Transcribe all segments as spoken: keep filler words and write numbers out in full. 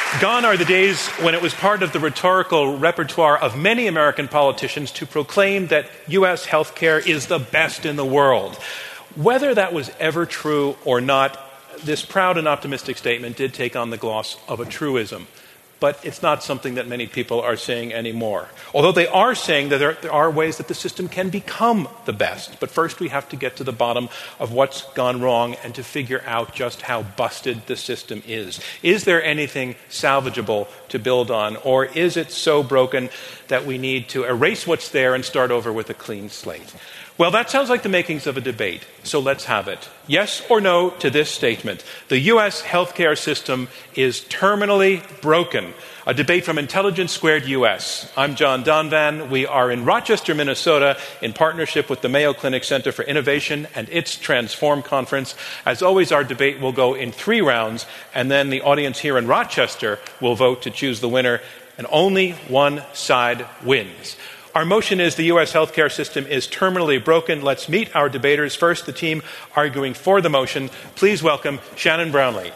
Gone are the days when it was part of the rhetorical repertoire of many American politicians to proclaim that U S healthcare is the best in the world. Whether that was ever true or not, this proud and optimistic statement did take on the gloss of a truism. But it's not something that many people are saying anymore. Although they are saying that there, there are ways that the system can become the best. But first we have to get to the bottom of what's gone wrong and to figure out just how busted the system is. Is there anything salvageable to build on? Or is it so broken that we need to erase what's there and start over with a clean slate? Well, that sounds like the makings of a debate, so let's have it. Yes or no to this statement. The U S healthcare system is terminally broken. A debate from Intelligence Squared U S. I'm John Donvan. We are in Rochester, Minnesota, in partnership with the Mayo Clinic Center for Innovation and its Transform Conference. As always, our debate will go in three rounds, and then the audience here in Rochester will vote to choose the winner, and only one side wins. Our motion is the U S healthcare system is terminally broken. Let's meet our debaters. First, the team arguing for the motion. Please welcome Shannon Brownlee.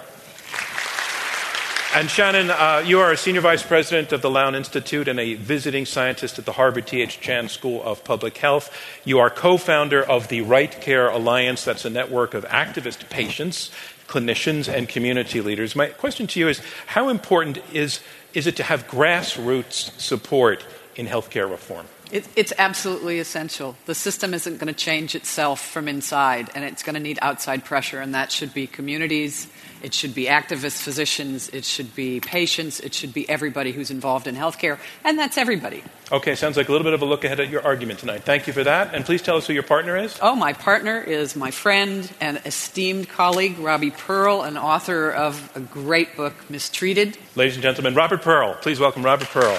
And Shannon, uh, you are a senior vice president of the Lown Institute and a visiting scientist at the Harvard T H Chan School of Public Health. You are co-founder of the Right Care Alliance. That's a network of activist patients, clinicians, and community leaders. My question to you is, how important is, is it to have grassroots support in healthcare reform? It, it's absolutely essential. The system isn't going to change itself from inside, and it's going to need outside pressure, and that should be communities, it should be activists, physicians, it should be patients, it should be everybody who's involved in healthcare, and that's everybody. Okay, sounds like a little bit of a look ahead at your argument tonight. Thank you for that, and please tell us who your partner is. Oh, my partner is my friend and esteemed colleague, Robbie Pearl, an author of a great book, Mistreated. Ladies and gentlemen, Robert Pearl. Please welcome Robert Pearl.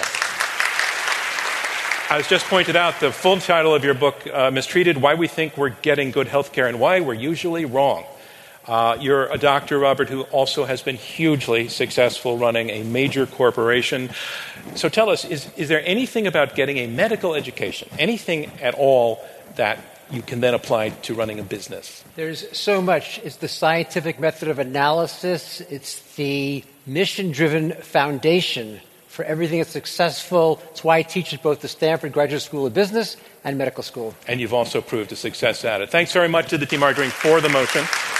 As just pointed out, the full title of your book, uh, Mistreated, Why We Think We're Getting Good Healthcare and Why We're Usually Wrong. Uh, you're a doctor, Robert, who also has been hugely successful running a major corporation. So tell us, is, is there anything about getting a medical education, anything at all that you can then apply to running a business? There's so much. It's the scientific method of analysis. It's the mission-driven foundation for everything that's successful. It's why I teach at both the Stanford Graduate School of Business and Medical School. And you've also proved a success at it. Thanks very much to the team arguing for the motion.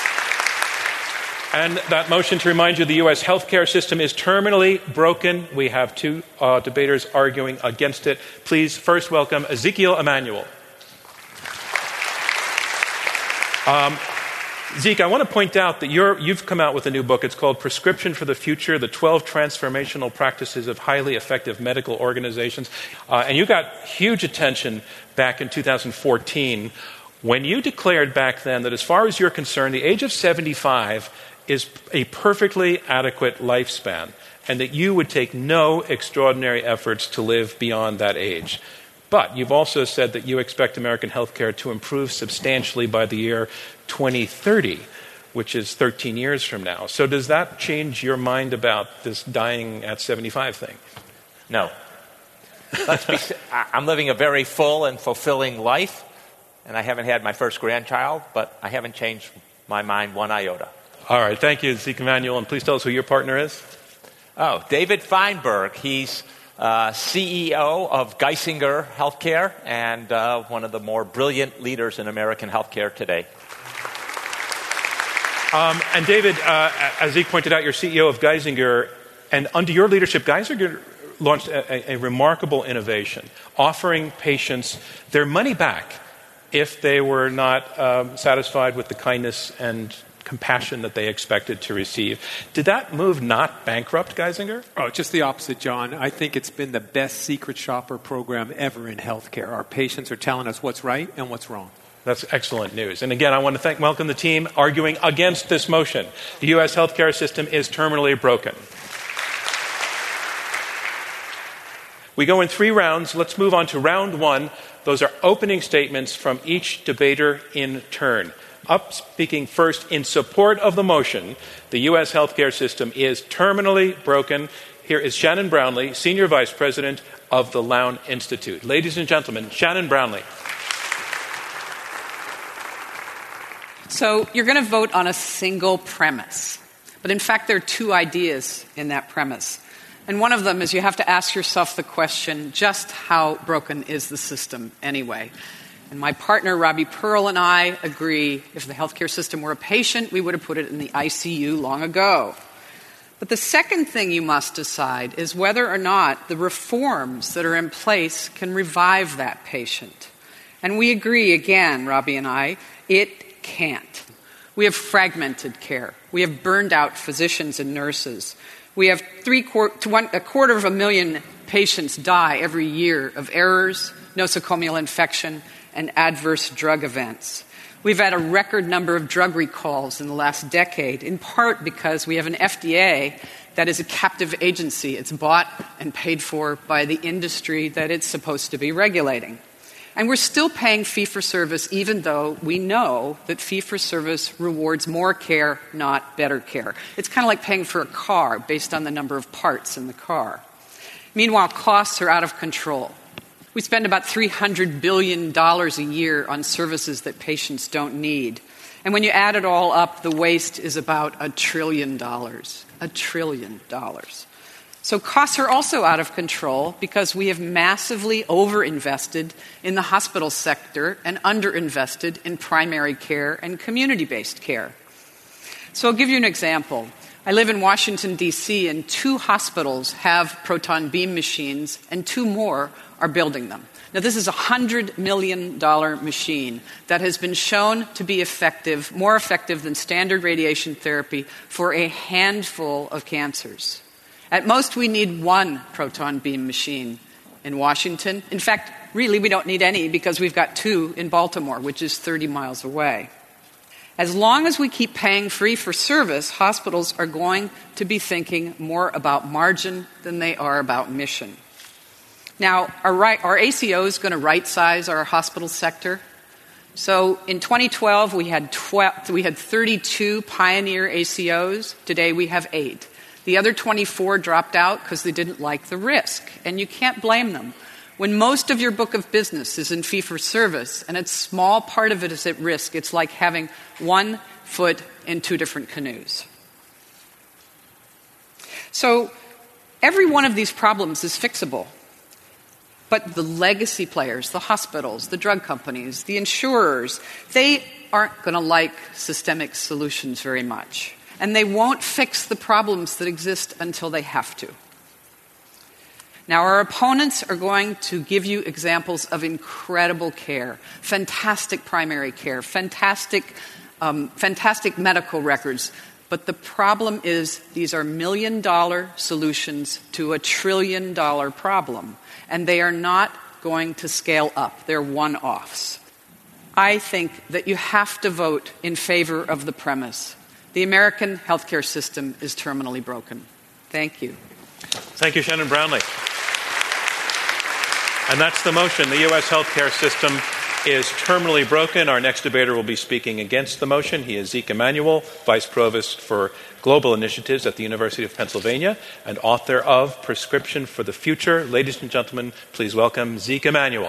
And that motion, to remind you, the U S healthcare system is terminally broken. We have two uh, debaters arguing against it. Please first welcome Ezekiel Emanuel. Um, Zeke, I want to point out that you're, you've come out with a new book. It's called Prescription for the Future, the twelve Transformational Practices of Highly Effective Medical Organizations. Uh, and you got huge attention back in two thousand fourteen when you declared back then that as far as you're concerned, the age of seventy-five is a perfectly adequate lifespan, and that you would take no extraordinary efforts to live beyond that age. But you've also said that you expect American healthcare to improve substantially by the year twenty thirty, which is thirteen years from now. So does that change your mind about this dying at seventy-five thing? No. Let's be, I'm living a very full and fulfilling life, and I haven't had my first grandchild, but I haven't changed my mind one iota. All right. Thank you, Zeke Emanuel. And please tell us who your partner is. Oh, David Feinberg. He's Uh, C E O of Geisinger Healthcare and uh, one of the more brilliant leaders in American healthcare today. Um, and David, uh, as Zeke pointed out, you're C E O of Geisinger, and under your leadership, Geisinger launched a, a, a remarkable innovation, offering patients their money back if they were not um, satisfied with the kindness and compassion that they expected to receive. Did that move not bankrupt Geisinger? Oh, just the opposite, John. I think it's been the best secret shopper program ever in healthcare. Our patients are telling us what's right and what's wrong. That's excellent news. And again, I want to thank, welcome the team arguing against this motion. The U S healthcare system is terminally broken. We go in three rounds. Let's move on to round one. Those are opening statements from each debater in turn. Up speaking first in support of the motion, the U S healthcare system is terminally broken. Here is Shannon Brownlee, Senior Vice President of the Lown Institute. Ladies and gentlemen, Shannon Brownlee. So you're going to vote on a single premise. But in fact, there are two ideas in that premise. And one of them is you have to ask yourself the question, just how broken is the system anyway? And my partner, Robbie Pearl, and I agree if the healthcare system were a patient, we would have put it in the I C U long ago. But the second thing you must decide is whether or not the reforms that are in place can revive that patient. And we agree, again, Robbie and I, it can't. We have fragmented care. We have burned out physicians and nurses. We have three quart- one, a quarter of a million patients die every year of errors, nosocomial infection, and adverse drug events. We've had a record number of drug recalls in the last decade, in part because we have an F D A that is a captive agency. It's bought and paid for by the industry that it's supposed to be regulating. And we're still paying fee-for-service, even though we know that fee-for-service rewards more care, not better care. It's kind of like paying for a car based on the number of parts in the car. Meanwhile, costs are out of control. We spend about three hundred billion dollars a year on services that patients don't need. And when you add it all up, the waste is about a trillion dollars. A trillion dollars. So costs are also out of control because we have massively overinvested in the hospital sector and underinvested in primary care and community-based care. So I'll give you an example. I live in Washington, D C, and two hospitals have proton beam machines, and two more are building them. Now, this is a one hundred million dollars machine that has been shown to be effective, more effective than standard radiation therapy for a handful of cancers. At most, we need one proton beam machine in Washington. In fact, really, we don't need any because we've got two in Baltimore, which is thirty miles away. As long as we keep paying free for service, hospitals are going to be thinking more about margin than they are about mission. Now, are, right, are A C Os going to right-size our hospital sector? So in twenty twelve, we had, twelve, we had thirty-two pioneer A C Os. Today, we have eight. The other twenty-four dropped out because they didn't like the risk, and you can't blame them. When most of your book of business is in fee-for-service and a small part of it is at risk, it's like having one foot in two different canoes. So every one of these problems is fixable. But the legacy players, the hospitals, the drug companies, the insurers, they aren't going to like systemic solutions very much. And they won't fix the problems that exist until they have to. Now, our opponents are going to give you examples of incredible care, fantastic primary care, fantastic, um, fantastic medical records. But the problem is these are million-dollar solutions to a trillion-dollar problem. And they are not going to scale up. They're one-offs. I think that you have to vote in favor of the premise. The American healthcare system is terminally broken. Thank you. Thank you, Shannon Brownlee. And that's the motion. The U S healthcare system is terminally broken. Our next debater will be speaking against the motion. He is Zeke Emanuel, Vice Provost for Global Initiatives at the University of Pennsylvania and author of Prescription for the Future. Ladies and gentlemen, please welcome Zeke Emanuel.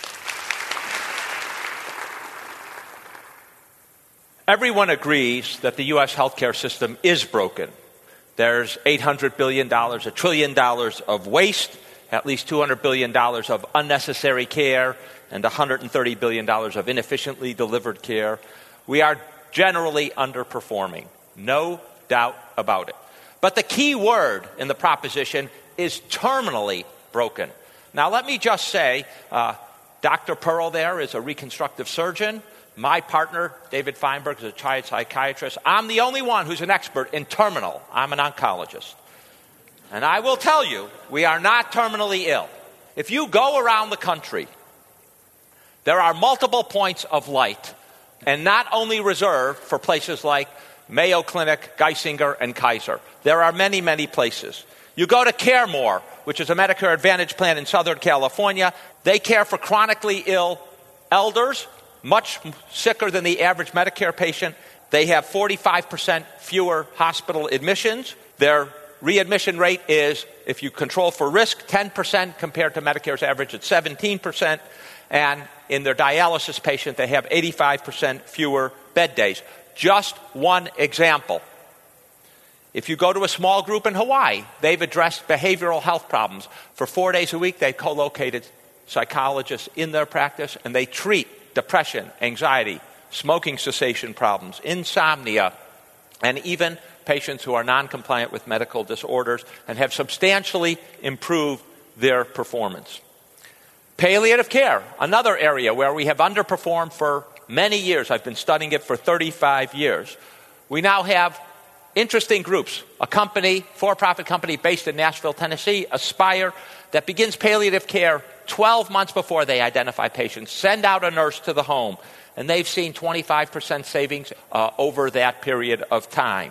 Everyone agrees that the U S healthcare system is broken. There's eight hundred billion dollars, a trillion dollars of waste, at least two hundred billion dollars of unnecessary care, and one hundred thirty billion dollars of inefficiently delivered care. We are generally underperforming. No doubt about it. But the key word in the proposition is terminally broken. Now, let me just say, uh, Doctor Pearl there is a reconstructive surgeon. My partner, David Feinberg, is a child psychiatrist. I'm the only one who's an expert in terminal. I'm an oncologist. And I will tell you, we are not terminally ill. If you go around the country, there are multiple points of light, and not only reserved for places like Mayo Clinic, Geisinger, and Kaiser. There are many, many places. You go to CareMore, which is a Medicare Advantage plan in Southern California. They care for chronically ill elders, much sicker than the average Medicare patient. They have forty-five percent fewer hospital admissions. Their readmission rate is, if you control for risk, ten percent compared to Medicare's average at seventeen percent. And in their dialysis patient, they have eighty-five percent fewer bed days. Just one example. If you go to a small group in Hawaii, they've addressed behavioral health problems. For four days a week, they've co-located psychologists in their practice, and they treat depression, anxiety, smoking cessation problems, insomnia, and even patients who are non-compliant with medical disorders, and have substantially improved their performance. Palliative care, another area where we have underperformed for many years. I've been studying it for thirty-five years. We now have interesting groups. A company, for-profit company based in Nashville, Tennessee, Aspire, that begins palliative care twelve months before they identify patients, send out a nurse to the home, and they've seen twenty-five percent savings uh, over that period of time.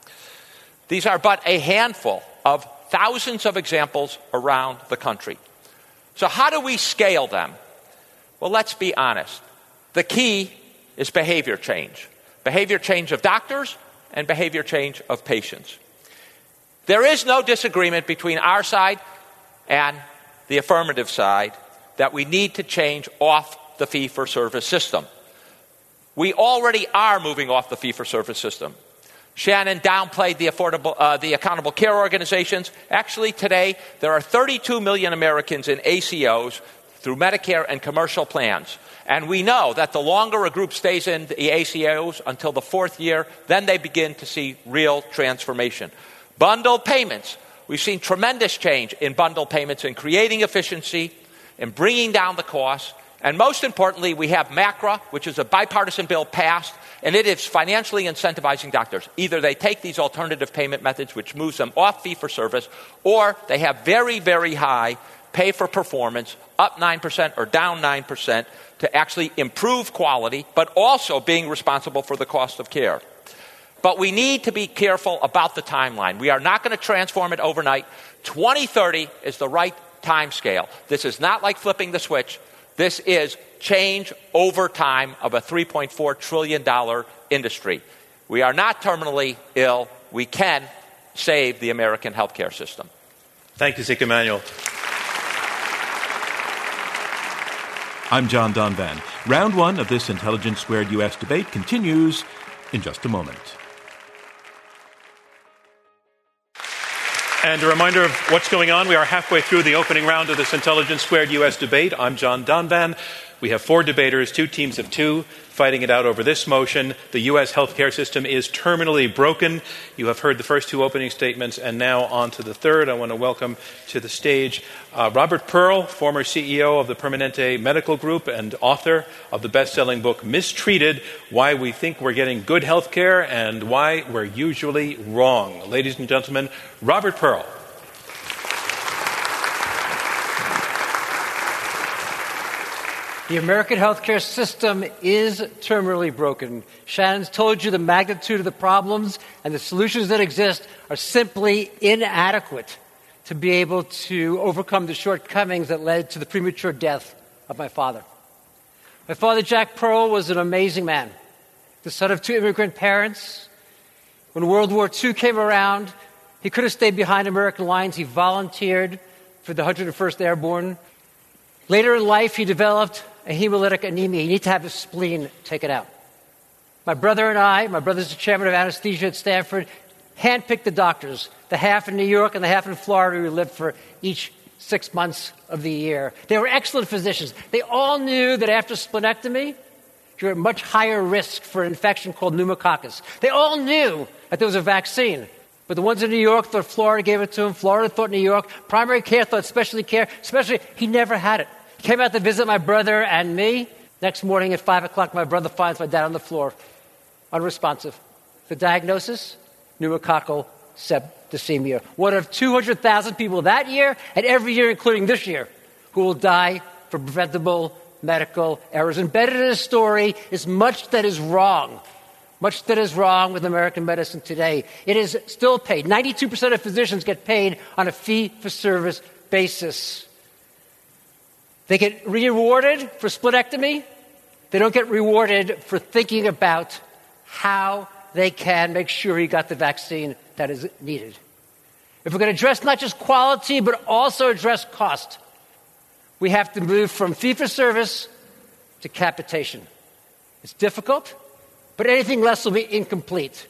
These are but a handful of thousands of examples around the country. So how do we scale them? Well, let's be honest. The key is behavior change. Behavior change of doctors and behavior change of patients. There is no disagreement between our side and the affirmative side that we need to change off the fee-for-service system. We already are moving off the fee-for-service system. Shannon downplayed the affordable, uh, the accountable care organizations. Actually, today, there are thirty-two million Americans in A C Os through Medicare and commercial plans. And we know that the longer a group stays in the A C Os until the fourth year, then they begin to see real transformation. Bundled payments. We've seen tremendous change in bundled payments in creating efficiency and bringing down the costs. And most importantly, we have MACRA, which is a bipartisan bill passed, and it is financially incentivizing doctors. Either they take these alternative payment methods, which moves them off fee-for-service, or they have very, very high pay-for-performance, up nine percent or down nine percent, to actually improve quality, but also being responsible for the cost of care. But we need to be careful about the timeline. We are not going to transform it overnight. twenty thirty is the right time scale. This is not like flipping the switch. This is change over time of a three point four trillion dollars industry. We are not terminally ill. We can save the American healthcare system. Thank you, Zeke Emanuel. I'm John Donvan. Round one of this Intelligence Squared U S debate continues in just a moment. And a reminder of what's going on. We are halfway through the opening round of this Intelligence Squared U S debate. I'm John Donvan. We have four debaters, two teams of two, fighting it out over this motion. The U S healthcare system is terminally broken. You have heard the first two opening statements, and now on to the third. I want to welcome to the stage uh, Robert Pearl, former C E O of the Permanente Medical Group and author of the best-selling book Mistreated, Why We Think We're Getting Good Healthcare and Why We're Usually Wrong. Ladies and gentlemen, Robert Pearl. The American healthcare system is terminally broken. Shannon's told you the magnitude of the problems, and the solutions that exist are simply inadequate to be able to overcome the shortcomings that led to the premature death of my father. My father, Jack Pearl, was an amazing man, the son of two immigrant parents. When World War Two came around, he could have stayed behind American lines. He volunteered for the one hundred first Airborne. Later in life, he developed a hemolytic anemia. You need to have his spleen taken out. My brother and I, my brother's the chairman of anesthesia at Stanford, handpicked the doctors, the half in New York and the half in Florida we lived for each six months of the year. They were excellent physicians. They all knew that after splenectomy, you're at much higher risk for an infection called pneumococcus. They all knew that there was a vaccine. But the ones in New York thought Florida gave it to him. Florida thought New York. Primary care thought specialty care. Especially, he never had it. He came out to visit my brother and me. Next morning at five o'clock, my brother finds my dad on the floor, unresponsive. The diagnosis? Pneumococcal septicemia. One of two hundred thousand people that year, and every year, including this year, who will die from preventable medical errors. Embedded in his story is much that is wrong. Much that is wrong with American medicine today. It is still paid. ninety-two percent of physicians get paid on a fee-for-service basis. They get rewarded for splenectomy. They don't get rewarded for thinking about how they can make sure he got the vaccine that is needed. If we're going to address not just quality, but also address cost, we have to move from fee-for-service to capitation. It's difficult, but anything less will be incomplete.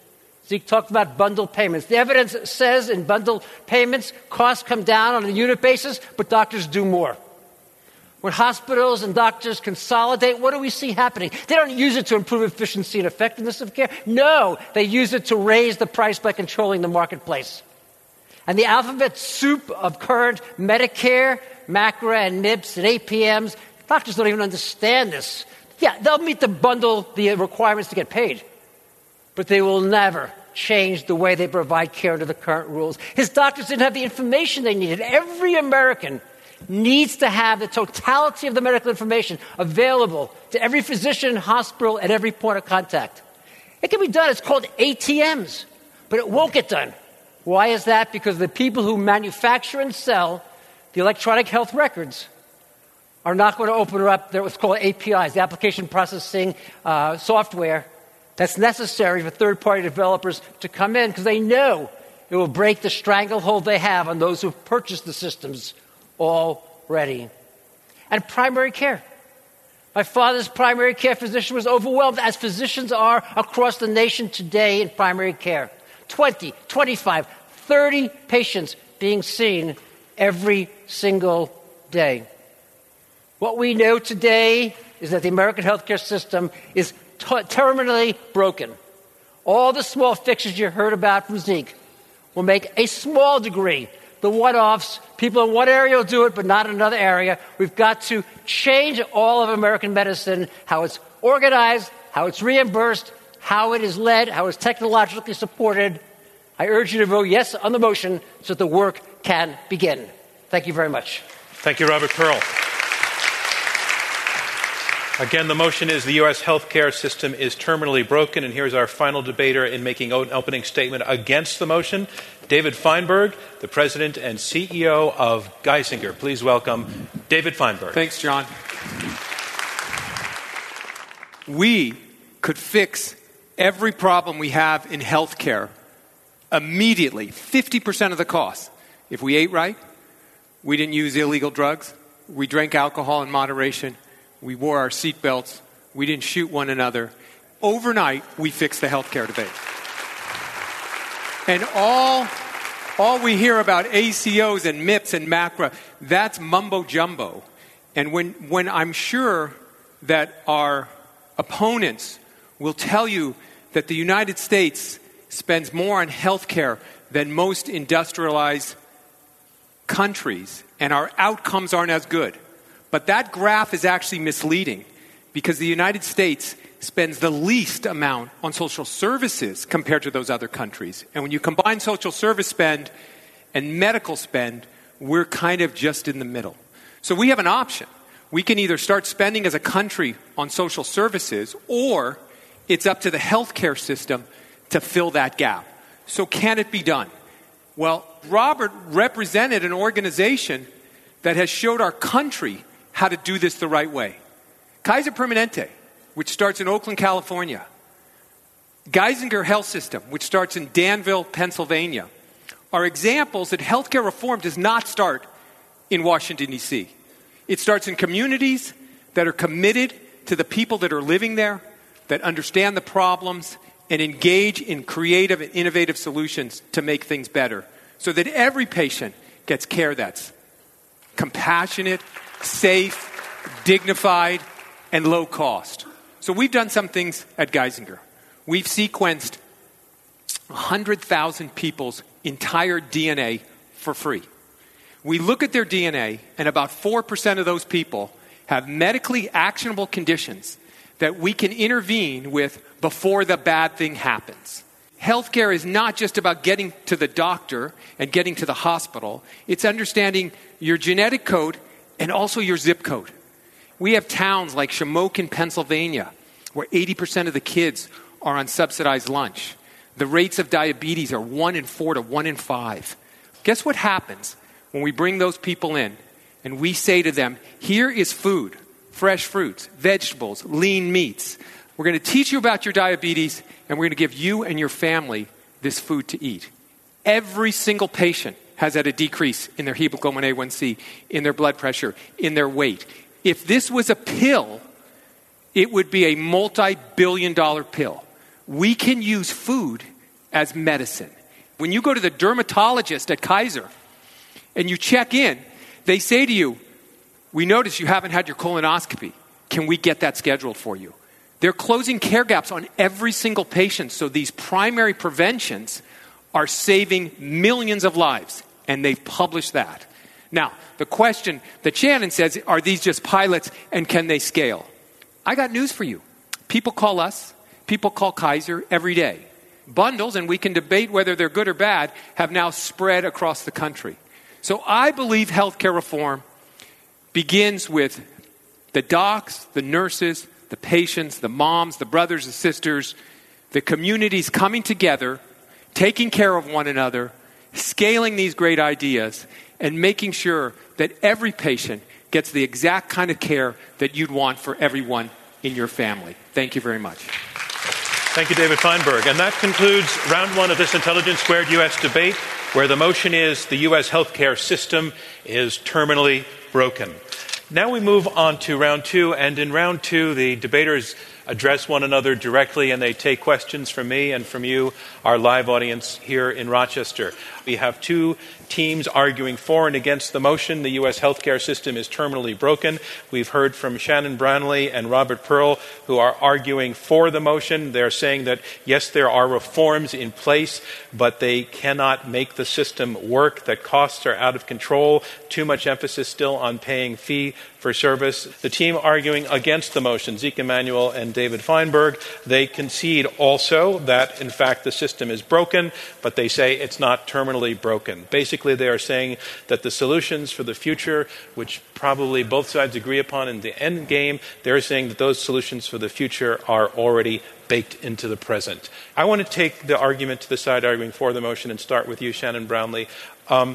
Zeke talked about bundle payments. The evidence says in bundle payments, costs come down on a unit basis, but doctors do more. When hospitals and doctors consolidate, what do we see happening? They don't use it to improve efficiency and effectiveness of care. No, they use it to raise the price by controlling the marketplace. And the alphabet soup of current Medicare, MACRA, and M I P S and A P Ms, doctors don't even understand this. Yeah, they'll meet the bundle, the requirements to get paid, but they will never change the way they provide care under the current rules. His doctors didn't have the information they needed. Every American needs to have the totality of the medical information available to every physician, hospital, at every point of contact. It can be done. It's called A T Ms, but it won't get done. Why is that? Because the people who manufacture and sell the electronic health records are not going to open up their what's called A P Is, the application processing uh, software that's necessary for third-party developers to come in because they know it will break the stranglehold they have on those who've purchased the systems already. And primary care. My father's primary care physician was overwhelmed, as physicians are across the nation today in primary care. twenty, twenty-five, thirty patients being seen every single day. What we know today is that the American healthcare system is t- terminally broken. All the small fixes you heard about from Zeke will make a small degree. The one-offs, people in one area will do it, but not in another area. We've got to change all of American medicine, how it's organized, how it's reimbursed, how it is led, how it's technologically supported. I urge you to vote yes on the motion so that the work can begin. Thank you very much. Thank you, Robert Pearl. Again, the motion is the U S healthcare system is terminally broken, and here's our final debater in making an opening statement against the motion, David Feinberg, the president and C E O of Geisinger. Please welcome David Feinberg. Thanks, John. We could fix every problem we have in healthcare immediately, fifty percent of the cost, if we ate right, we didn't use illegal drugs, we drank alcohol in moderation, we wore our seatbelts, we didn't shoot one another. Overnight, we fixed the healthcare debate. And all, all we hear about A C Os and M I P S and MACRA, that's mumbo-jumbo. And when, when I'm sure that our opponents will tell you that the United States spends more on healthcare than most industrialized countries, and our outcomes aren't as good. But that graph is actually misleading because the United States spends the least amount on social services compared to those other countries. And when you combine social service spend and medical spend, we're kind of just in the middle. So we have an option. We can either start spending as a country on social services, or it's up to the healthcare system to fill that gap. So can it be done? Well, Robert represented an organization that has showed our country how to do this the right way. Kaiser Permanente, which starts in Oakland, California. Geisinger Health System, which starts in Danville, Pennsylvania, are examples that healthcare reform does not start in Washington, D C It starts in communities that are committed to the people that are living there, that understand the problems, and engage in creative and innovative solutions to make things better, so that every patient gets care that's compassionate, safe, dignified, and low cost. So we've done some things at Geisinger. We've sequenced one hundred thousand people's entire D N A for free. We look at their D N A, and about four percent of those people have medically actionable conditions that we can intervene with before the bad thing happens. Healthcare is not just about getting to the doctor and getting to the hospital. It's understanding your genetic code and also your zip code. We have towns like Shamokin, Pennsylvania, where eighty percent of the kids are on subsidized lunch. The rates of diabetes are one in four to one in five. Guess what happens when we bring those people in and we say to them, here is food, fresh fruits, vegetables, lean meats. We're going to teach you about your diabetes, and we're going to give you and your family this food to eat. Every single patient has had a decrease in their hemoglobin A one C, in their blood pressure, in their weight. If this was a pill, it would be a multi-billion dollar pill. We can use food as medicine. When you go to the dermatologist at Kaiser and you check in, they say to you, we notice you haven't had your colonoscopy. Can we get that scheduled for you? They're closing care gaps on every single patient, so these primary preventions are saving millions of lives, and they've published that. Now, the question that Shannon says, are these just pilots and can they scale? I got news for you. People call us, people call Kaiser every day. Bundles, and we can debate whether they're good or bad, have now spread across the country. So I believe healthcare reform begins with the docs, the nurses, the patients, the moms, the brothers, the sisters, the communities coming together, taking care of one another, scaling these great ideas, and making sure that every patient gets the exact kind of care that you'd want for everyone in your family. Thank you very much. Thank you, David Feinberg. And that concludes round one of this Intelligence Squared U S debate, where the motion is the U S healthcare system is terminally broken. Now we move on to round two, and in round two, the debaters address one another directly, and they take questions from me and from you, our live audience here in Rochester. We have two teams arguing for and against the motion. The U S healthcare system is terminally broken. We've heard from Shannon Brownlee and Robert Pearl, who are arguing for the motion. They're saying that, yes, there are reforms in place, but they cannot make the system work, that costs are out of control, too much emphasis still on paying fee for service. The team arguing against the motion, Zeke Emanuel and David Feinberg, they concede also that, in fact, the system is broken, but they say it's not terminally broken. Basically, they are saying that the solutions for the future, which probably both sides agree upon in the end game, they're saying that those solutions for the future are already baked into the present. I want to take the argument to the side arguing for the motion and start with you, Shannon Brownlee. Um,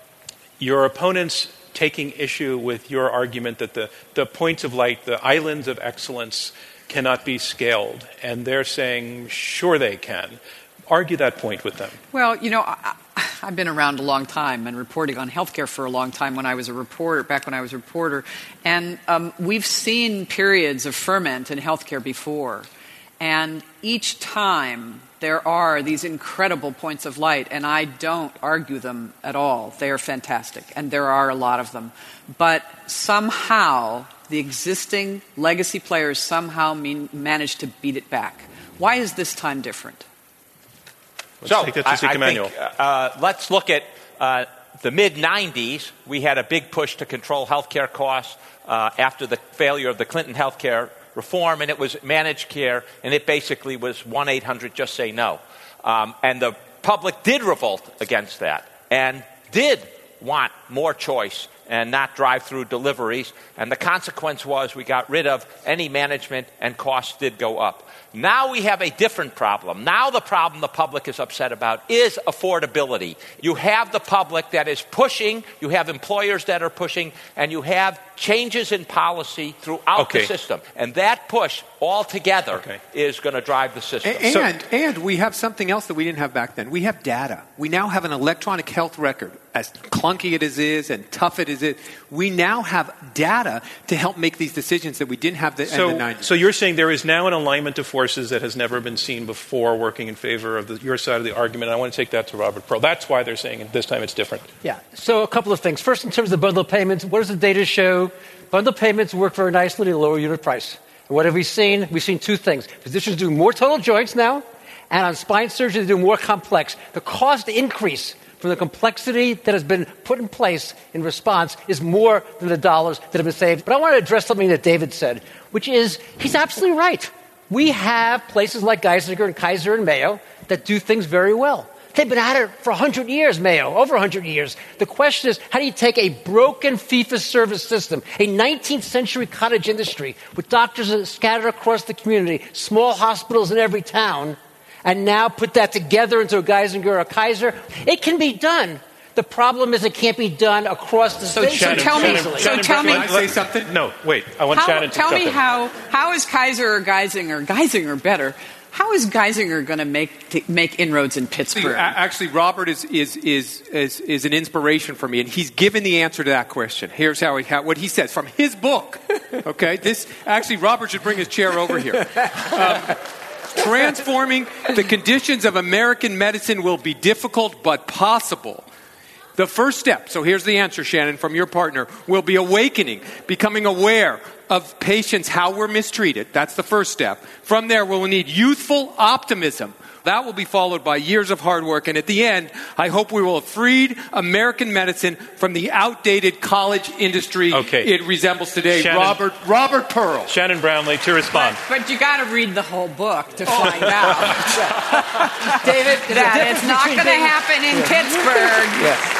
your opponents taking issue with your argument that the, the points of light, the islands of excellence, cannot be scaled. And they're saying, sure they can. Argue that point with them. Well, you know, I, I've been around a long time and reporting on healthcare for a long time when I was a reporter, back when I was a reporter. And um, we've seen periods of ferment in healthcare before. And each time there are these incredible points of light, and I don't argue them at all. They are fantastic, and there are a lot of them. But somehow the existing legacy players somehow mean, manage to beat it back. Why is this time different? Let's so, take that to I, Zeke I Emanuel. think, uh, let's look at uh, the mid nineties. We had a big push to control healthcare costs uh, after the failure of the Clinton healthcare reform, and it was managed care, and it basically was one eight hundred just say no. Um, and the public did revolt against that and did want more choice and not drive-through deliveries. And the consequence was we got rid of any management and costs did go up. Now we have a different problem. Now the problem the public is upset about is affordability. You have the public that is pushing, you have employers that are pushing, and you have changes in policy throughout okay. the system. And that push altogether okay. is going to drive the system. And, so, and, and we have something else that we didn't have back then. We have data. We now have an electronic health record. As clunky it is and tough it is, we now have data to help make these decisions that we didn't have the, so, in the nineties. So you're saying there is now an alignment of forces that has never been seen before working in favor of the, your side of the argument. I want to take that to Robert Pearl. That's why they're saying this time it's different. Yeah. So a couple of things. First, in terms of bundle payments, what does the data show? Bundle payments work very nicely at a lower unit price. And what have we seen? We've seen two things. Physicians do more total joints now, and on spine surgery, they do more complex. The cost increase from the complexity that has been put in place in response is more than the dollars that have been saved. But I want to address something that David said, which is he's absolutely right. We have places like Geisinger and Kaiser and Mayo that do things very well. They've been at it for one hundred years, Mayo, over one hundred years. The question is, how do you take a broken fee-for-service system, a nineteenth century cottage industry with doctors scattered across the community, small hospitals in every town, and now put that together into a Geisinger or a Kaiser? It can be done. The problem is it can't be done across the so, state. So tell me, Shannon, so Shannon, tell me, Can I say something? No, wait. I want how, Shannon to tell step me in. how how is Kaiser or Geisinger, Geisinger better? How is Geisinger going to make t- make inroads in Pittsburgh? Actually, Robert is, is is is is an inspiration for me, and he's given the answer to that question. Here's how he how, what he says from his book. Okay, this actually Robert should bring his chair over here. Um, Transforming the conditions of American medicine will be difficult but possible. The first step, so here's the answer, Shannon, from your partner, will be awakening, becoming aware of patients, how we're mistreated. That's the first step. From there, we'll need youthful optimism. That will be followed by years of hard work. And at the end, I hope we will have freed American medicine from the outdated college industry okay. it resembles today. Shannon, Robert Robert Pearl. Shannon Brownlee to respond. But, but you got to read the whole book to find out. David, that it's not going to happen in yeah. Pittsburgh. Yes.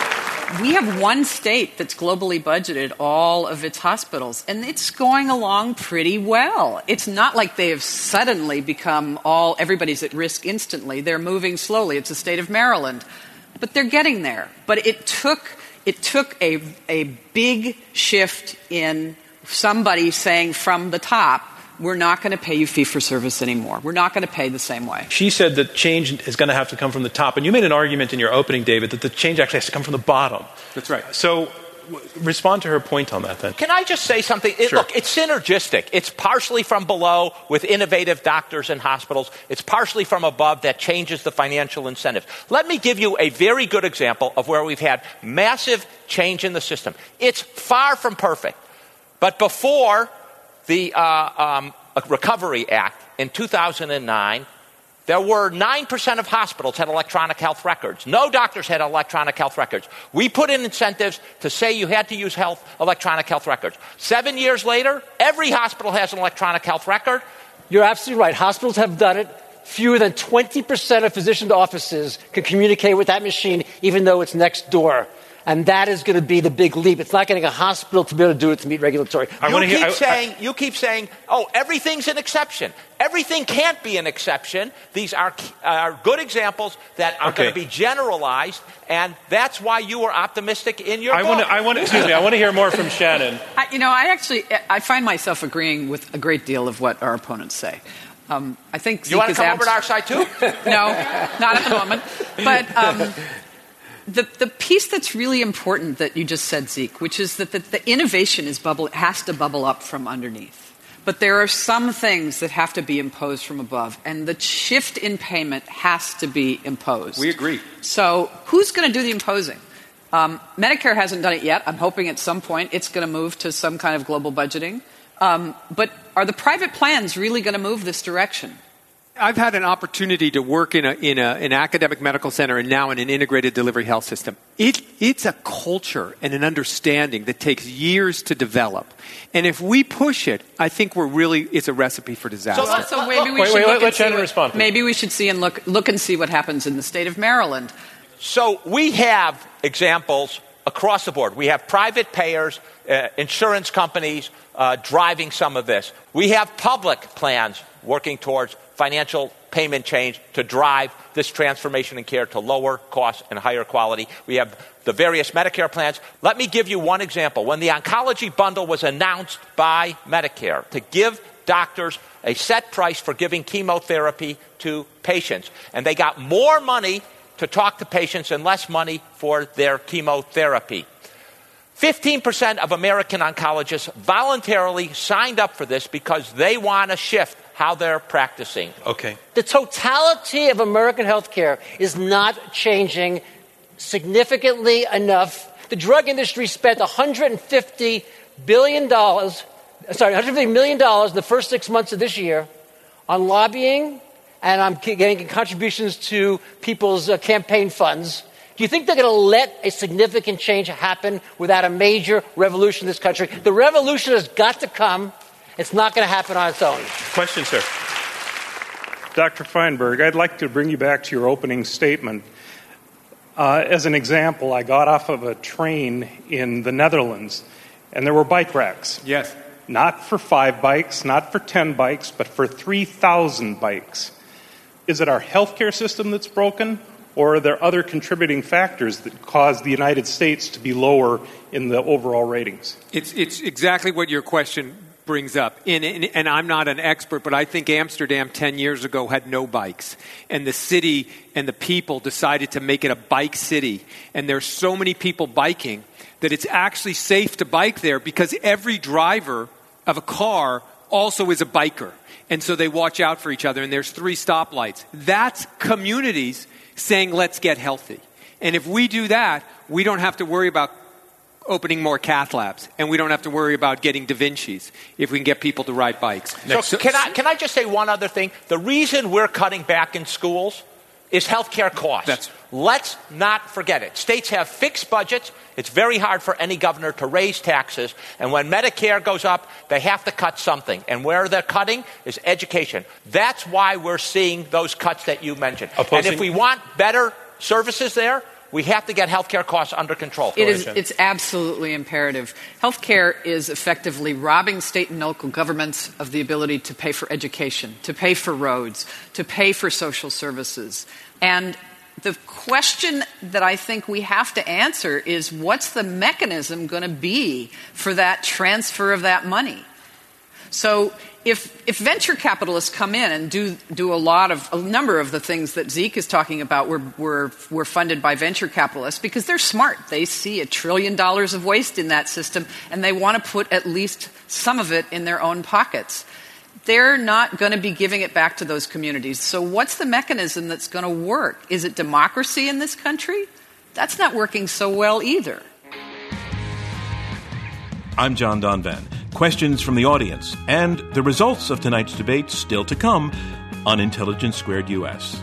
We have one state that's globally budgeted all of its hospitals, and it's going along pretty well. It's not like they have suddenly become all, everybody's at risk instantly. They're moving slowly. It's the state of Maryland. But they're getting there. But it took, it took a, a big shift in somebody saying from the top, we're not going to pay you fee-for-service anymore. We're not going to pay the same way. She said that change is going to have to come from the top. And you made an argument in your opening, David, that the change actually has to come from the bottom. That's right. So w- respond to her point on that, then. Can I just say something? It, Sure. Look, it's synergistic. It's partially from below with innovative doctors and hospitals. It's partially from above that changes the financial incentives. Let me give you a very good example of where we've had massive change in the system. It's far from perfect. But before the uh, um, Recovery Act in two thousand nine, there were nine percent of hospitals had electronic health records. No doctors had electronic health records. We put in incentives to say you had to use health, electronic health records. Seven years later, every hospital has an electronic health record. You're absolutely right. Hospitals have done it. Fewer than twenty percent of physicians' offices can communicate with that machine, even though it's next door. And that is going to be the big leap. It's not getting a hospital to be able to do it to meet regulatory. I you, keep hear, I, saying, I, you keep saying, oh, everything's an exception. Everything can't be an exception. These are, are good examples that are okay. going to be generalized, and that's why you were optimistic in your I book. want to, I want to, excuse me, I want to hear more from Shannon. I, you know, I actually, I find myself agreeing with a great deal of what our opponents say. Um, I think Zeke you want to is come abs- over to our side, too? No, not at the moment. But um, the, the piece that's really important that you just said, Zeke, which is that the, the innovation is bubble, has to bubble up from underneath. But there are some things that have to be imposed from above, and the shift in payment has to be imposed. We agree. So who's going to do the imposing? Um, Medicare hasn't done it yet. I'm hoping at some point it's going to move to some kind of global budgeting. Um, but are the private plans really going to move this direction? I've had an opportunity to work in, a, in a, an academic medical center and now in an integrated delivery health system. It, it's a culture and an understanding that takes years to develop. And if we push it, I think we're really, it's a recipe for disaster. So, so maybe we wait, should wait, look let, and let see Shannon what, respond, please. Maybe we should see and look, look and see what happens in the state of Maryland. So we have examples across the board. We have private payers, uh, insurance companies uh, driving some of this. We have public plans working towards financial payment change to drive this transformation in care to lower costs and higher quality. We have the various Medicare plans. Let me give you one example. When the oncology bundle was announced by Medicare to give doctors a set price for giving chemotherapy to patients, and they got more money to talk to patients and less money for their chemotherapy. fifteen percent of American oncologists voluntarily signed up for this because they want to shift how they're practicing. Okay. The totality of American healthcare is not changing significantly enough. The drug industry spent one hundred fifty billion dollars, sorry, one hundred fifty million dollars in the first six months of this year on lobbying, and I'm getting contributions to people's uh, campaign funds. Do you think they're going to let a significant change happen without a major revolution in this country? The revolution has got to come. It's not going to happen on its own. Question, sir. Doctor Feinberg, I'd like to bring you back to your opening statement. Uh, as an example, I got off of a train in the Netherlands, and there were bike racks. Yes. Not for five bikes, not for ten bikes, but for three thousand bikes. Is it our healthcare system that's broken, or are there other contributing factors that cause the United States to be lower in the overall ratings? It's, it's exactly what your question brings up. And, and, and I'm not an expert, but I think Amsterdam ten years ago had no bikes. And the city and the people decided to make it a bike city. And there's so many people biking that it's actually safe to bike there because every driver of a car also is a biker. And so they watch out for each other, and there's three stoplights. That's communities saying, let's get healthy. And if we do that, we don't have to worry about opening more cath labs, and we don't have to worry about getting Da Vinci's if we can get people to ride bikes. So, so can I can I just say one other thing? The reason we're cutting back in schools is healthcare costs. That's, Let's not forget it. States have fixed budgets. It's very hard for any governor to raise taxes. And when Medicare goes up, they have to cut something. And where they're cutting is education. That's why we're seeing those cuts that you mentioned. Opposing- and if we want better services there, we have to get healthcare costs under control. It is, it's absolutely imperative. Healthcare is effectively robbing state and local governments of the ability to pay for education, to pay for roads, to pay for social services. And the question that I think we have to answer is, what's the mechanism going to be for that transfer of that money? So if if venture capitalists come in and do do a lot of a number of the things that Zeke is talking about, were were were funded by venture capitalists because they're smart. They see a trillion dollars of waste in that system, and they want to put at least some of it in their own pockets. They're not going to be giving it back to those communities. So what's the mechanism that's going to work? Is it democracy in this country? That's not working so well either. I'm John Donvan. Questions from the audience and the results of tonight's debate still to come on Intelligence Squared U S.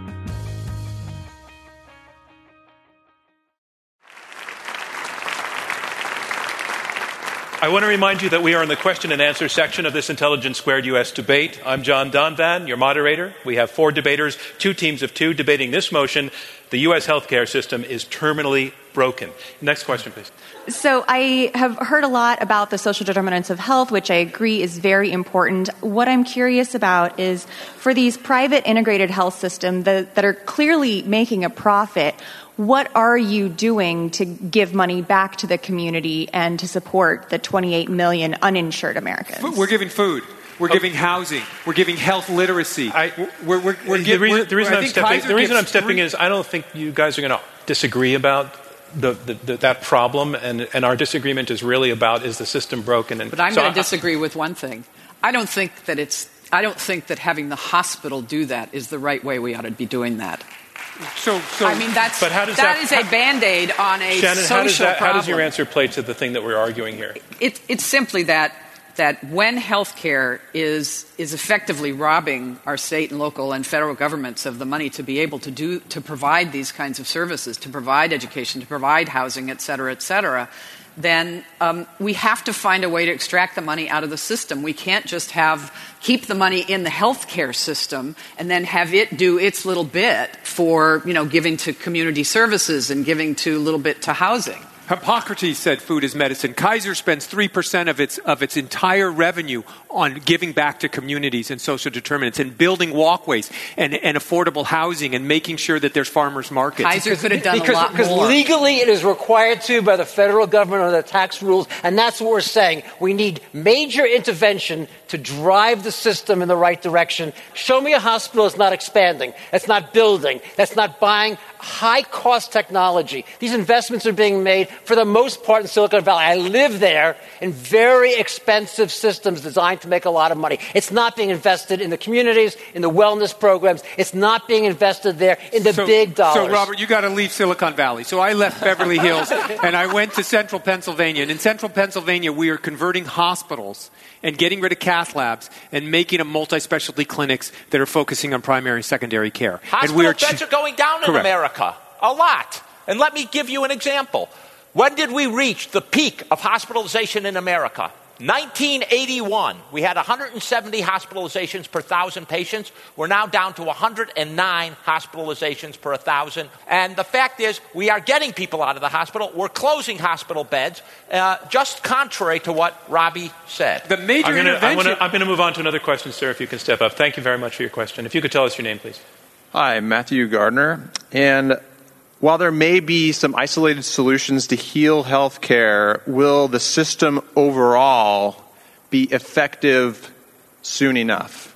I want to remind you that we are in the question and answer section of this Intelligence Squared U S debate. I'm John Donvan, your moderator. We have four debaters, two teams of two, debating this motion: the U S healthcare system is terminally broken. Next question, please. So I have heard a lot about the social determinants of health, which I agree is very important. What I'm curious about is, for these private integrated health systems that, that are clearly making a profit, what are you doing to give money back to the community and to support the twenty-eight million uninsured Americans? We're giving food. We're oh. giving housing. We're giving health literacy. I, we're, we're, we're the give, reason, we're, the reason, I'm stepping, the reason I'm stepping three, is I don't think you guys are going to disagree about the, the, the, that problem, and, and our disagreement is really about, is the system broken? And but I'm so going to disagree with one thing. I don't think that it's. I don't think that having the hospital do that is the right way we ought to be doing that. So, so I mean, that's but how does that, that is a Band-Aid on a Shannon, social how does that, problem. How does your answer play to the thing that we're arguing here? It, it's simply that that when health care is is effectively robbing our state and local and federal governments of the money to be able to do to provide these kinds of services, to provide education, to provide housing, et cetera, et cetera, then um, we have to find a way to extract the money out of the system. We can't just have keep the money in the healthcare system and then have it do its little bit for, you know, giving to community services and giving to a little bit to housing. Hippocrates said food is medicine. Kaiser spends three percent of its of its entire revenue on giving back to communities and social determinants and building walkways and, and affordable housing and making sure that there's farmers markets. Kaiser could have done because, a lot because more. Because legally it is required to by the federal government under the tax rules, and that's what we're saying. We need major intervention to drive the system in the right direction. Show me a hospital that's not expanding, that's not building, that's not buying high-cost technology. These investments are being made, for the most part, in Silicon Valley. I live there, in very expensive systems designed to make a lot of money. It's not being invested in the communities, in the wellness programs. It's not being invested there in the so, big dollars. So, Robert, you got to leave Silicon Valley. So I left Beverly Hills, and I went to central Pennsylvania. And in central Pennsylvania, we are converting hospitals and getting rid of cath labs and making them multi-specialty clinics that are focusing on primary and secondary care. Hospital and we are beds ch- are going down in Correct. America. A lot. And let me give you an example. When did we reach the peak of hospitalization in America? nineteen eighty-one. We had one hundred seventy hospitalizations per one thousand patients. We're now down to one hundred nine hospitalizations per one thousand. And the fact is, we are getting people out of the hospital. We're closing hospital beds, uh, just contrary to what Robbie said. The major I'm gonna, intervention... I'm going to move on to another question, sir, if you can step up. Thank you very much for your question. If you could tell us your name, please. Hi, Matthew Gardner. And while there may be some isolated solutions to heal healthcare, will the system overall be effective soon enough?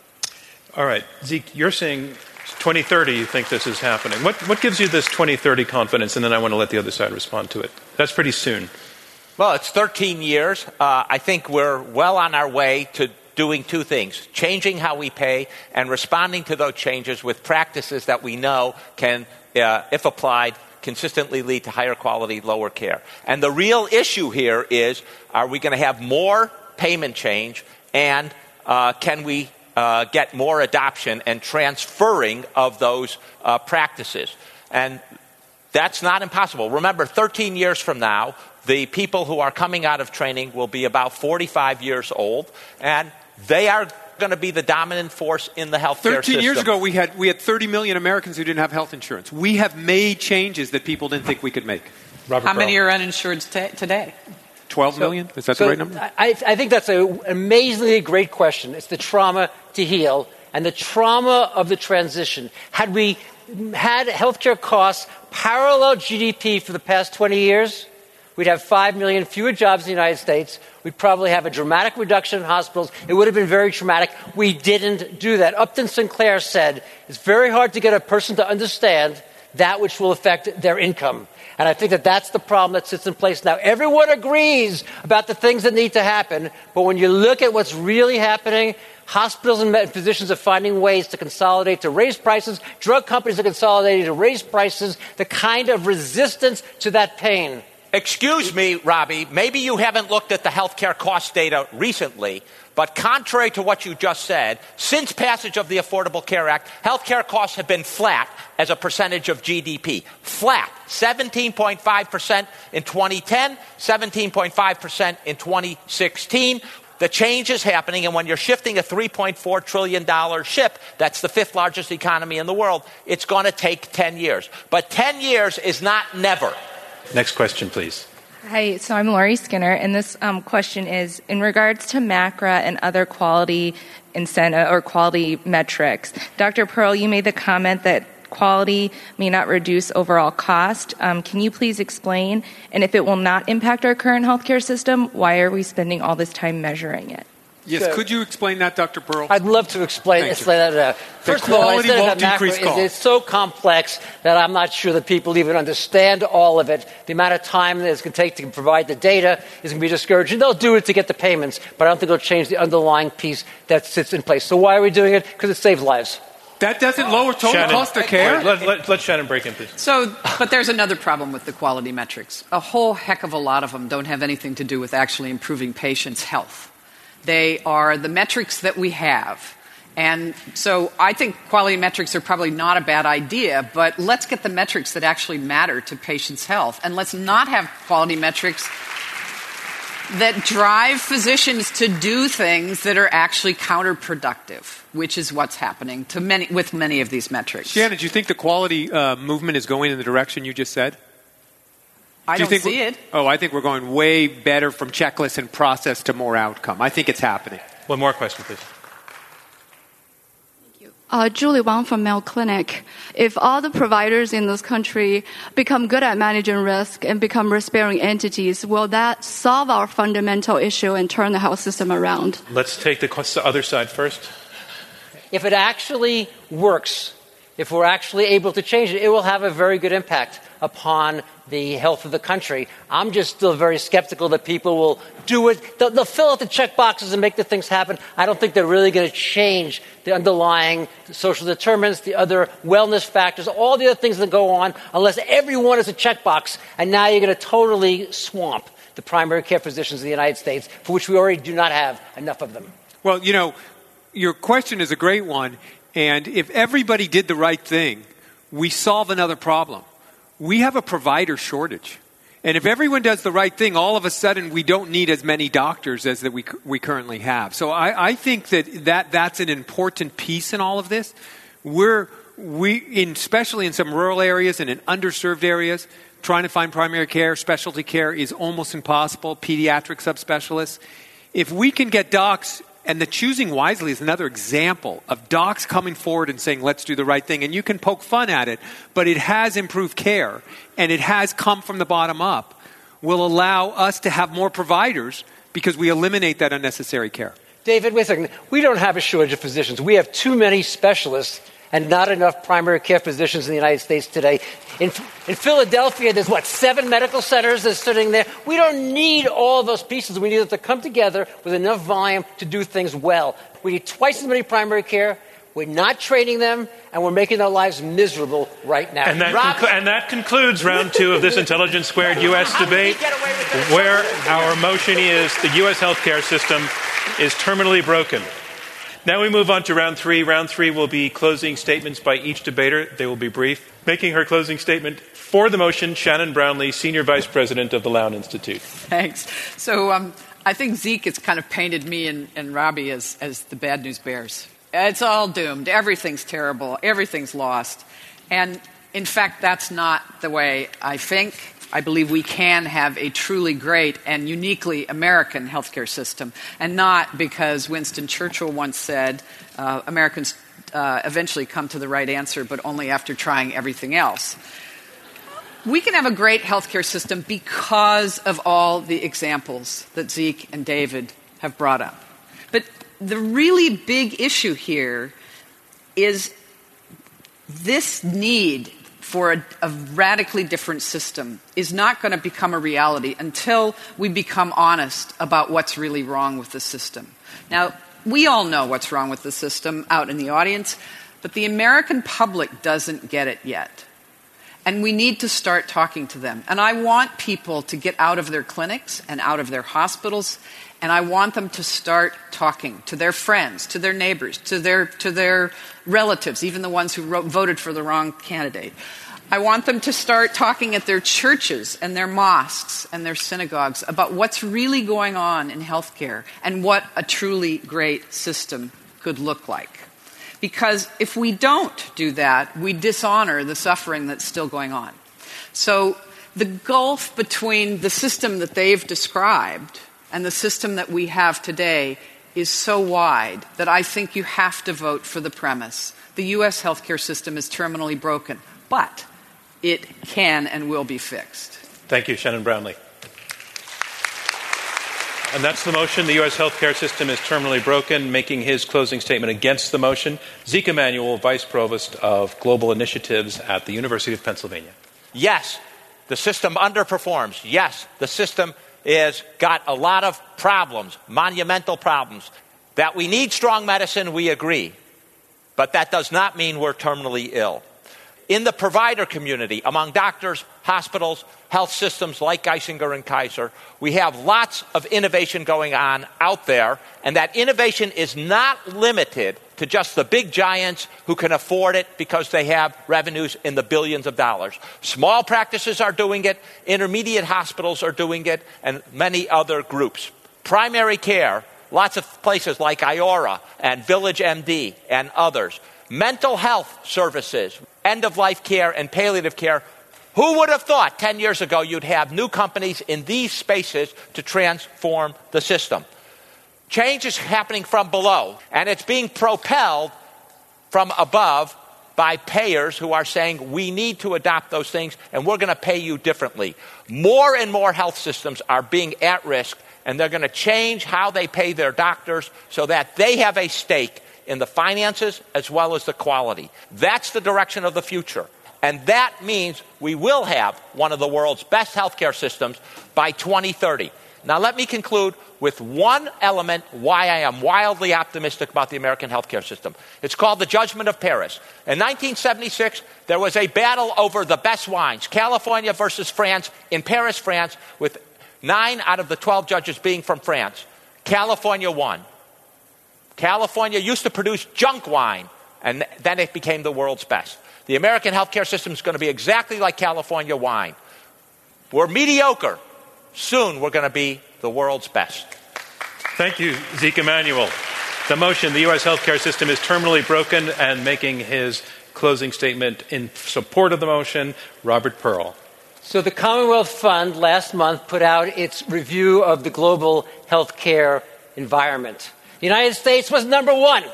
All right. Zeke, you're saying twenty thirty you think this is happening. What, what gives you this twenty thirty confidence? And then I want to let the other side respond to it. That's pretty soon. Well, it's thirteen years. Uh, I think we're well on our way to doing two things: changing how we pay and responding to those changes with practices that we know can, uh, if applied, consistently lead to higher quality, lower care. And the real issue here is, are we going to have more payment change, and uh, can we uh, get more adoption and transferring of those uh, practices? And that's not impossible. Remember, thirteen years from now, the people who are coming out of training will be about forty-five years old, and they are going to be the dominant force in the healthcare system. thirteen years ago, we had we had thirty million Americans who didn't have health insurance. We have made changes that people didn't think we could make. Robert How many Pearl. Are uninsured t- today? twelve million? Is that so the right number? I, I think that's an amazingly great question. It's the trauma to heal and the trauma of the transition. Had we had healthcare costs parallel G D P for the past twenty years, we'd have five million fewer jobs in the United States. We'd probably have a dramatic reduction in hospitals. It would have been very traumatic. We didn't do that. Upton Sinclair said, it's very hard to get a person to understand that which will affect their income. And I think that that's the problem that sits in place now. Everyone agrees about the things that need to happen, but when you look at what's really happening, hospitals and physicians are finding ways to consolidate, to raise prices. Drug companies are consolidating to raise prices. The kind of resistance to that pain. Excuse me, Robbie, maybe you haven't looked at the healthcare cost data recently, but contrary to what you just said, since passage of the Affordable Care Act, healthcare costs have been flat as a percentage of G D P. Flat. seventeen point five percent in twenty ten, seventeen point five percent in twenty sixteen. The change is happening, and when you're shifting a three point four trillion dollars ship, that's the fifth largest economy in the world, it's going to take ten years. But ten years is not never. Next question, please. Hi, so I'm Lori Skinner, and this um, question is in regards to MACRA and other quality incentive or quality metrics. Doctor Pearl, you made the comment that quality may not reduce overall cost. Um, can you please explain? And if it will not impact our current healthcare system, why are we spending all this time measuring it? Yes, So- could you explain that, Doctor Pearl? I'd love to explain, Thank explain that. Uh, first of all, I quality said won't that decrease macro is, cost. it's so complex that I'm not sure that people even understand all of it. The amount of time that it's going to take to provide the data is going to be discouraging. They'll do it to get the payments, but I don't think it'll change the underlying piece that sits in place. So why are we doing it? Because it saves lives. That doesn't lower total Shannon, cost of care? Wait, let, let, let Shannon break in, please. So, but there's another problem with the quality metrics. A whole heck of a lot of them don't have anything to do with actually improving patients' health. They are the metrics that we have. And so I think quality metrics are probably not a bad idea, but let's get the metrics that actually matter to patients' health. And let's not have quality metrics that drive physicians to do things that are actually counterproductive, which is what's happening to many, with many of these metrics. Shannon, do you think the quality uh, movement is going in the direction you just said? I Do you don't think see it. Oh, I think we're going way better from checklist and process to more outcome. I think it's happening. One more question, please. Uh, Julie Wang from Mayo Clinic. If all the providers in this country become good at managing risk and become risk-bearing entities, will that solve our fundamental issue and turn the health system around? Let's take the qu- other side first. If it actually works, if we're actually able to change it, it will have a very good impact upon the health of the country. I'm just still very skeptical that people will do it. They'll, they'll fill out the check boxes and make the things happen. I don't think they're really going to change the underlying social determinants, the other wellness factors, all the other things that go on, unless everyone is a checkbox. And now you're going to totally swamp the primary care physicians in the United States, for which we already do not have enough of them. Well, you know, your question is a great one. And if everybody did the right thing, we solve another problem. We have a provider shortage. And if everyone does the right thing, all of a sudden we don't need as many doctors as that we we currently have. So I, I think that, that that's an important piece in all of this. We're, we, in, especially in some rural areas and in underserved areas, trying to find primary care, specialty care is almost impossible, pediatric subspecialists. If we can get docs, and the choosing wisely is another example of docs coming forward and saying, let's do the right thing. And you can poke fun at it, but it has improved care, and it has come from the bottom up, will allow us to have more providers because we eliminate that unnecessary care. David, wait a second. We don't have a shortage of physicians. We have too many specialists and not enough primary care physicians in the United States today. In, in Philadelphia, there's, what, seven medical centers that's sitting there? We don't need all of those pieces. We need them to come together with enough volume to do things well. We need twice as many primary care. We're not training them, and we're making their lives miserable right now. And that, conclu- and that concludes round two of this Intelligence Squared U S debate, where our motion is the U S healthcare system is terminally broken. Now we move on to round three. Round three will be closing statements by each debater. They will be brief. Making her closing statement for the motion, Shannon Brownlee, Senior Vice President of the Lown Institute. Thanks. So um, I think Zeke has kind of painted me and, and Robbie as, as the bad news bears. It's all doomed. Everything's terrible. Everything's lost. And in fact, that's not the way I think. I believe we can have a truly great and uniquely American healthcare system, and not because Winston Churchill once said uh, Americans uh, eventually come to the right answer, but only after trying everything else. We can have a great healthcare system because of all the examples that Zeke and David have brought up. But the really big issue here is this need for a, a radically different system is not going to become a reality until we become honest about what's really wrong with the system. Now, we all know what's wrong with the system out in the audience, but the American public doesn't get it yet. And we need to start talking to them. And I want people to get out of their clinics and out of their hospitals, and I want them to start talking to their friends, to their neighbors, to their to their relatives, even the ones who wrote, voted for the wrong candidate. I want them to start talking at their churches and their mosques and their synagogues about what's really going on in healthcare and what a truly great system could look like. Because if we don't do that, we dishonor the suffering that's still going on. So the gulf between the system that they've described and the system that we have today is so wide that I think you have to vote for the premise. The U S healthcare system is terminally broken, but it can and will be fixed. Thank you, Shannon Brownlee. And that's the motion. The U S healthcare system is terminally broken. Making his closing statement against the motion, Zeke Emanuel, Vice Provost of Global Initiatives at the University of Pennsylvania. Yes, the system underperforms. Yes, the system is got a lot of problems, monumental problems. That we need strong medicine, we agree. But that does not mean we're terminally ill. In the provider community, among doctors, hospitals, health systems like Geisinger and Kaiser, we have lots of innovation going on out there, and that innovation is not limited to just the big giants who can afford it because they have revenues in the billions of dollars. Small practices are doing it, intermediate hospitals are doing it, and many other groups. Primary care, lots of places like Iora and Village M D and others. Mental health services, end-of-life care and palliative care. Who would have thought ten years ago you'd have new companies in these spaces to transform the system? Change is happening from below, and it's being propelled from above by payers who are saying, we need to adopt those things, and we're going to pay you differently. More and more health systems are being at risk, and they're going to change how they pay their doctors so that they have a stake in the finances as well as the quality. That's the direction of the future. And that means we will have one of the world's best healthcare systems by twenty thirty. Now let me conclude with one element why I am wildly optimistic about the American healthcare system. It's called the Judgment of Paris. In nineteen seventy-six, there was a battle over the best wines, California versus France, in Paris, France, with nine out of the twelve judges being from France. California won. California used to produce junk wine, and then it became the world's best. The American healthcare system is going to be exactly like California wine. We're mediocre. Soon we're going to be the world's best. Thank you, Zeke Emanuel. The motion, the U S healthcare system is terminally broken, and making his closing statement in support of the motion, Robert Pearl. So the Commonwealth Fund last month put out its review of the global healthcare environment. The United States was number one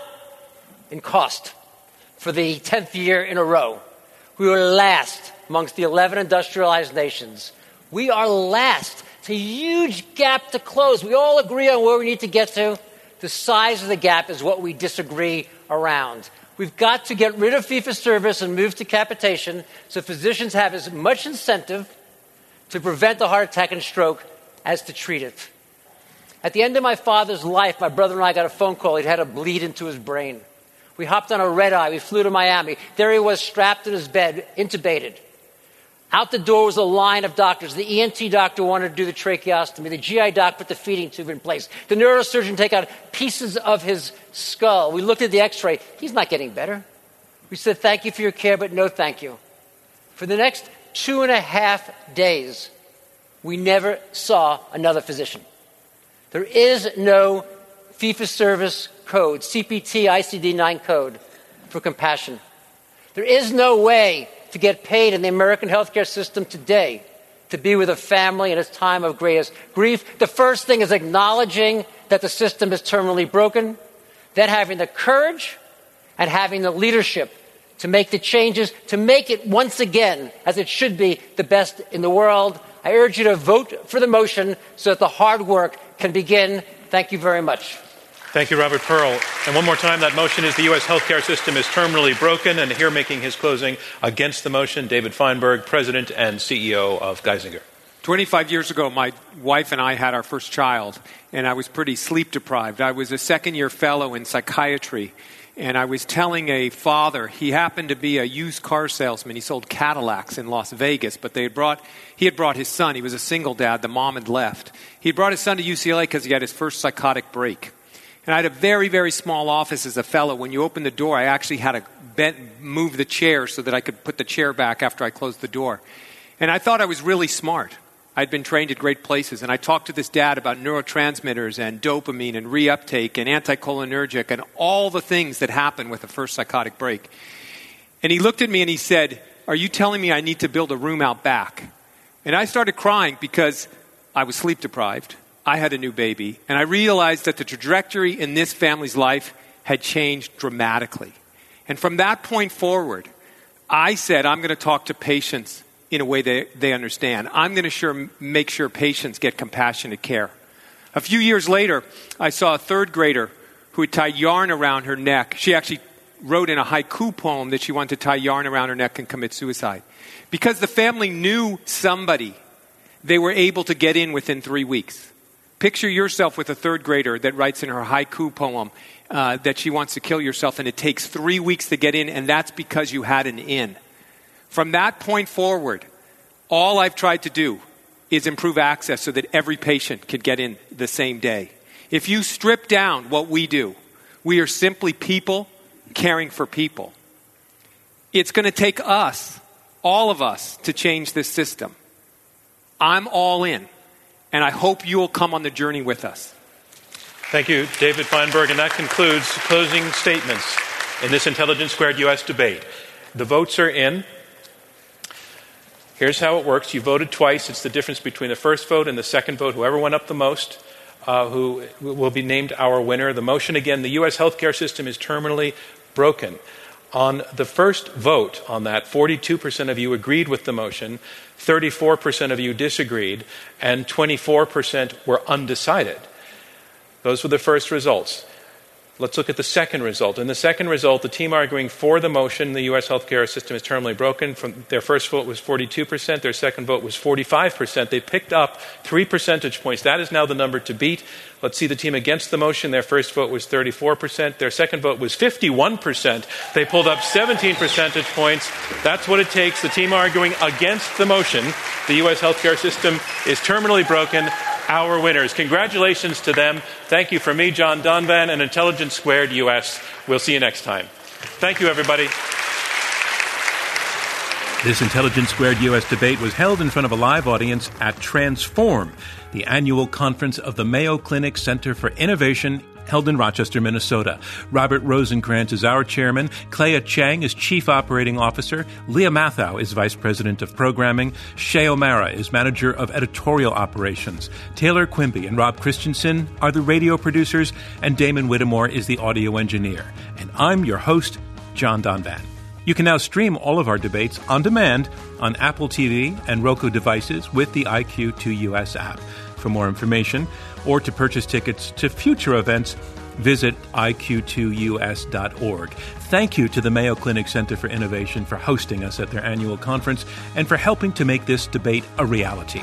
in cost for the tenth year in a row. We were last amongst the eleven industrialized nations. We are last. It's a huge gap to close. We all agree on where we need to get to. The size of the gap is what we disagree around. We've got to get rid of fee-for-service and move to capitation so physicians have as much incentive to prevent a heart attack and stroke as to treat it. At the end of my father's life, my brother and I got a phone call. He'd had a bleed into his brain. We hopped on a red eye. We flew to Miami. There he was, strapped in his bed, intubated. Out the door was a line of doctors. The E N T doctor wanted to do the tracheostomy. The G I doc put the feeding tube in place. The neurosurgeon take out pieces of his skull. We looked at the x-ray. He's not getting better. We said, thank you for your care, but no thank you. For the next two and a half days, we never saw another physician. There is no fee-for-service code, C P T I C D nine code for compassion. There is no way to get paid in the American healthcare system today to be with a family in its time of greatest grief. The first thing is acknowledging that the system is terminally broken, then having the courage and having the leadership to make the changes, to make it once again, as it should be, the best in the world. I urge you to vote for the motion so that the hard work can begin. Thank you very much. Thank you, Robert Pearl. And one more time, that motion is the U S healthcare system is terminally broken. And here making his closing against the motion, David Feinberg, President and C E O of Geisinger. twenty-five years ago, my wife and I had our first child, and I was pretty sleep deprived. I was a second-year fellow in psychiatry, and I was telling a father, he happened to be a used car salesman. He sold Cadillacs in Las Vegas, but they had brought, he had brought his son. He was a single dad. The mom had left. He had brought his son to U C L A because he had his first psychotic break. And I had a very, very small office as a fellow. When you opened the door, I actually had to bend, move the chair so that I could put the chair back after I closed the door. And I thought I was really smart. I'd been trained at great places. And I talked to this dad about neurotransmitters and dopamine and reuptake and anticholinergic and all the things that happen with a first psychotic break. And he looked at me and he said, are you telling me I need to build a room out back? And I started crying because I was sleep deprived. I had a new baby, and I realized that the trajectory in this family's life had changed dramatically. And from that point forward, I said, I'm going to talk to patients in a way they, they understand. I'm going to sure, make sure patients get compassionate care. A few years later, I saw a third grader who had tied yarn around her neck. She actually wrote in a haiku poem that she wanted to tie yarn around her neck and commit suicide. Because the family knew somebody, they were able to get in within three weeks. Picture yourself with a third grader that writes in her haiku poem uh, that she wants to kill herself, and it takes three weeks to get in, and that's because you had an in. From that point forward, all I've tried to do is improve access so that every patient could get in the same day. If you strip down what we do, we are simply people caring for people. It's going to take us, all of us, to change this system. I'm all in. And I hope you will come on the journey with us. Thank you, David Feinberg. And that concludes closing statements in this Intelligence Squared U S debate. The votes are in. Here's how it works. You voted twice. It's the difference between the first vote and the second vote. Whoever went up the most uh, who will be named our winner. The motion again, the U S healthcare system is terminally broken. On the first vote on that, forty-two percent of you agreed with the motion, thirty-four percent of you disagreed, and twenty-four percent were undecided. Those were the first results. Let's look at the second result. In the second result, the team arguing for the motion, the U S healthcare system is terminally broken, from their first vote was forty-two percent, their second vote was forty-five percent. They picked up three percentage points. That is now the number to beat. Let's see the team against the motion. Their first vote was thirty-four percent. Their second vote was fifty-one percent. They pulled up seventeen percentage points. That's what it takes. The team arguing against the motion, the U S healthcare system is terminally broken, our winners. Congratulations to them. Thank you from me, John Donvan, and Intelligence Squared U S. We'll see you next time. Thank you, everybody. This Intelligence Squared U S debate was held in front of a live audience at Transform, the annual conference of the Mayo Clinic Center for Innovation, held in Rochester, Minnesota. Robert Rosenkrantz is our chairman. Clea Chang is chief operating officer. Leah Mathau is vice president of programming. Shay O'Mara is manager of editorial operations. Taylor Quimby and Rob Christensen are the radio producers, and Damon Whittemore is the audio engineer. And I'm your host, John Donvan. You can now stream all of our debates on demand on Apple T V and Roku devices with the I Q two U S app. For more information or to purchase tickets to future events, visit I Q two U S dot org. Thank you to the Mayo Clinic Center for Innovation for hosting us at their annual conference and for helping to make this debate a reality.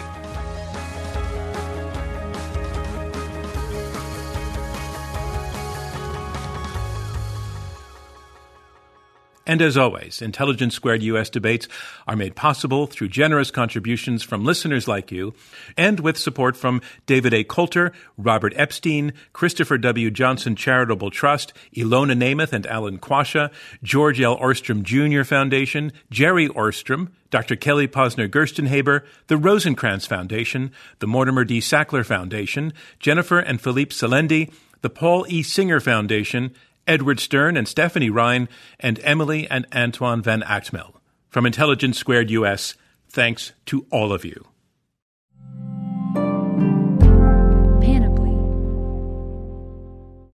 And as always, Intelligence Squared U S debates are made possible through generous contributions from listeners like you and with support from David A. Coulter, Robert Epstein, Christopher W. Johnson Charitable Trust, Ilona Namath and Alan Quasha, George L. Orstrom Junior Foundation, Jerry Orstrom, Doctor Kelly Posner Gerstenhaber, the Rosencrantz Foundation, the Mortimer D. Sackler Foundation, Jennifer and Philippe Salendi, the Paul E. Singer Foundation, Edward Stern and Stephanie Ryan, and Emily and Antoine Van Actmel. From Intelligence Squared U S, thanks to all of you.